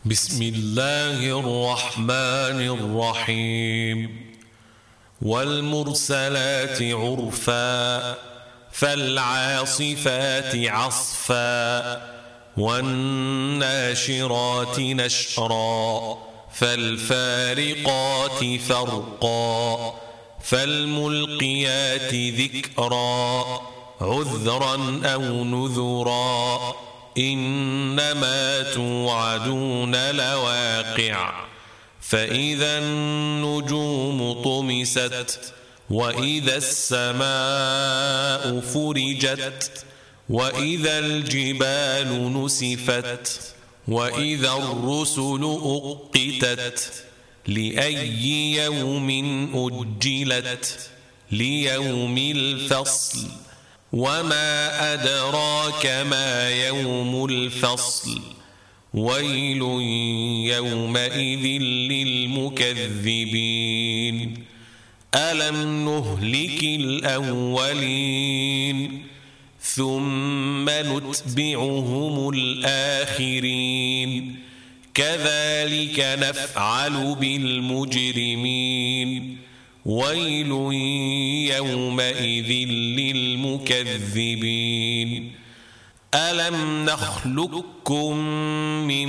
بسم الله الرحمن الرحيم والمرسلات عرفا فالعاصفات عصفا والناشرات نشرا فالفارقات فرقا فالملقيات ذكرا عذرا أو نذرا إنما توعدون لواقع فإذا النجوم طمست وإذا السماء فرجت وإذا الجبال نسفت وإذا الرسل أقتت لأي يوم أجلت ليوم الفصل وما أدراك ما يوم الفصل ويل يومئذ للمكذبين ألم نهلك الأولين ثم نتبعهم الآخرين كذلك نفعل بالمجرمين ويل يومئذ للمكذبين ألم نخلقكم من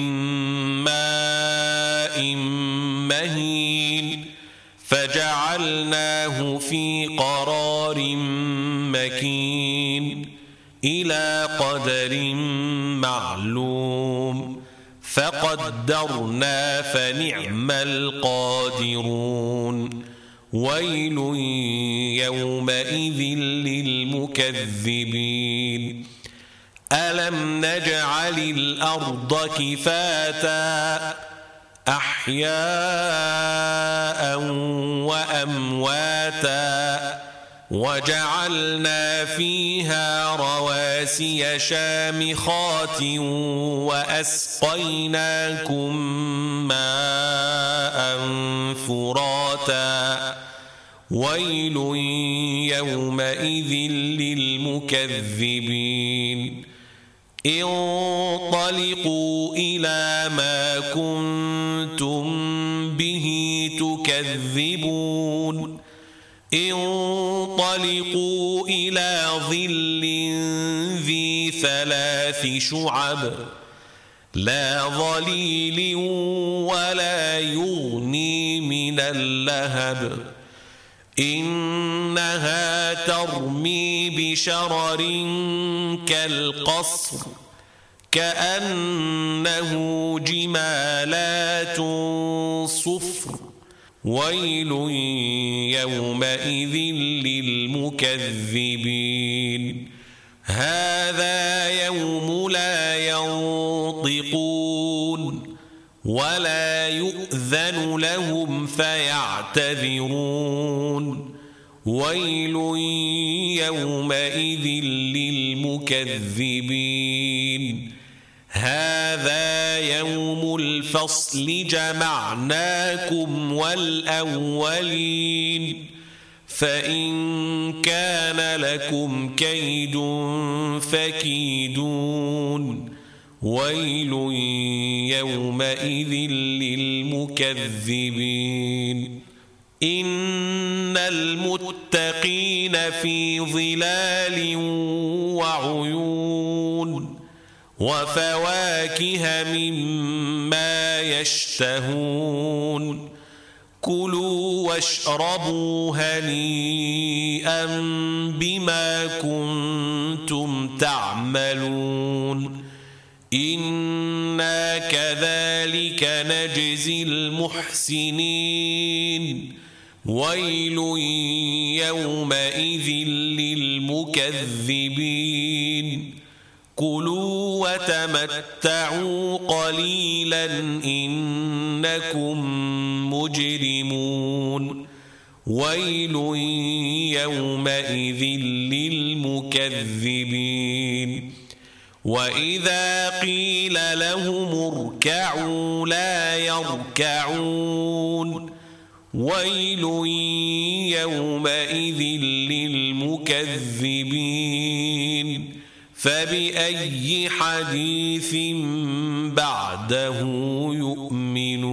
ماء مهين فجعلناه في قرار مكين إلى قدر معلوم فقدرنا فنعم القادرون ويل يومئذ للمكذبين ألم نجعل الأرض كفاتا أحياء وأمواتا وجعلنا فيها رواسي شامخات وأسقيناكم ماء فراتا ويل يومئذ للمكذبين انطلقوا إلى ما كنتم به تكذبون انطلقوا إلى ظل ذي 3 شعب لا ظليل ولا يغني من اللهب إنها ترمي بشرر كالقصر كأنه جمالات صفر ويل يومئذ للمكذبين هذا يوم لا ينطقون ولا يؤذن لهم فيعتذرون ويل يومئذ للمكذبين هذا يوم الفصل جمعناكم والأولين فإن كان لكم كيد فكيدون ويل يومئذ للمكذبين إن المتقين في ظلال وعيون وفواكه مما يشتهون كلوا واشربوا هنيئا بما كنتم تعملون إنا كذلك نجزي المحسنين ويل يومئذ للمكذبين كلوا وتمتعوا قليلا إنكم مجرمون ويل يومئذ للمكذبين وإذا قيل لهم اركعوا لا يركعون ويل يومئذ للمكذبين فبأي حديث بعده يؤمنون